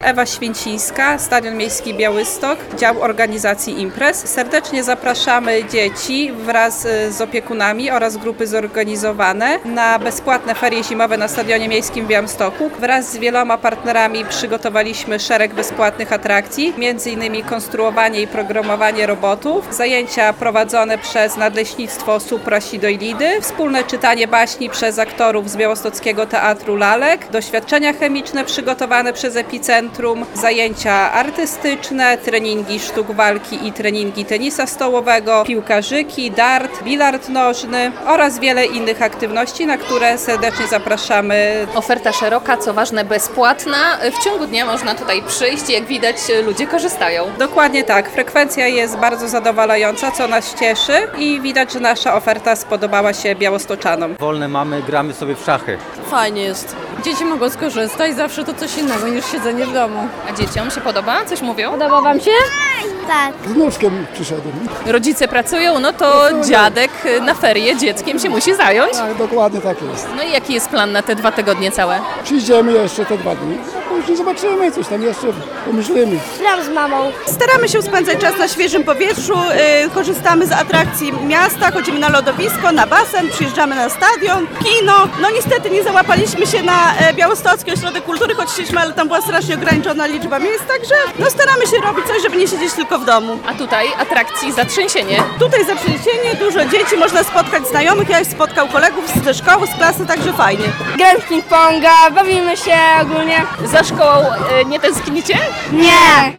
Ewa Święcińska, Stadion Miejski Białystok, Dział Organizacji Imprez. Serdecznie zapraszamy dzieci wraz z opiekunami oraz grupy zorganizowane na bezpłatne ferie zimowe na Stadionie Miejskim w Białymstoku. Wraz z wieloma partnerami przygotowaliśmy szereg bezpłatnych atrakcji, m.in. konstruowanie i programowanie robotów, zajęcia prowadzone przez Nadleśnictwo Supra Sidojlidy, wspólne czytanie baśni przez aktorów z Białostockiego Teatru Lalek, doświadczenia chemiczne przygotowane przez Epicentrum, zajęcia artystyczne, treningi sztuk walki i treningi tenisa stołowego, piłkarzyki, dart, bilard nożny oraz wiele innych aktywności, na które serdecznie zapraszamy. Oferta szeroka, co ważne bezpłatna. W ciągu dnia można tutaj przyjść i jak widać ludzie korzystają. Dokładnie tak, frekwencja jest bardzo zadowalająca, co nas cieszy i widać, że nasza oferta spodobała się białostoczanom. Wolne mamy, gramy sobie w szachy. Fajnie jest. Dzieci mogą skorzystać, zawsze to coś innego niż siedzenie w domu. A dzieciom się podoba? Coś mówią? Podoba Wam się? Tak. Z wnuczkiem przyszedłem. Rodzice pracują, no to dziadek na ferie dzieckiem się musi zająć. Tak, dokładnie tak jest. No i jaki jest plan na te 2 tygodnie całe? Przyjdziemy jeszcze te 2 dni, a później zobaczymy, coś tam jeszcze pomyślimy. Gram z mamą. Staramy się spędzać czas na świeżym powietrzu, korzystamy z atrakcji miasta, chodzimy na lodowisko, na basen, przyjeżdżamy na stadion, kino. No niestety nie załapaliśmy się na Białostocki Ośrodek Kultury, choć chcieliśmy, ale tam była strasznie ograniczona liczba miejsc, także no staramy się robić coś, żeby nie siedzieć tylko w domu. A tutaj atrakcji zatrzęsienie. Tutaj zatrzęsienie, dużo dzieci, można spotkać znajomych, ja już spotkał kolegów ze szkoły, z klasy, także fajnie. Gram w ping-ponga, bawimy się ogólnie. Za szkołą nie tęsknicie? Nie!